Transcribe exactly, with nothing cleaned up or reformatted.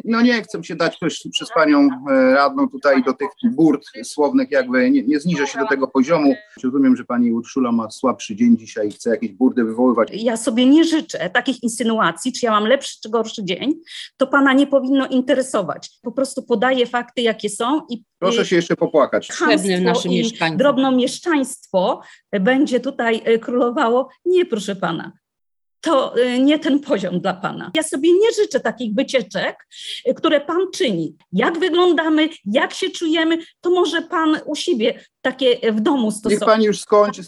no nie chcę się dać też przez panią radną tutaj do tych burt słownych, jakby nie, nie zniżę się do tego poziomu. Rozumiem, że pani Urszula ma słabszy dzień dzisiaj i chce jakieś burdy wywoływać. Ja sobie nie życzę takich insynuacji, czy ja mam lepszy czy gorszy dzień, to pana nie powinno interesować. Po prostu podaję fakty, jakie są i proszę się jeszcze popłakać. Chamstwo i drobnomieszczaństwo będzie tutaj królowało. Nie, proszę pana. To nie ten poziom dla pana. Ja sobie nie życzę takich wycieczek, które pan czyni. Jak wyglądamy, jak się czujemy, to może pan u siebie takie w domu stosować. Niech pani już skończy.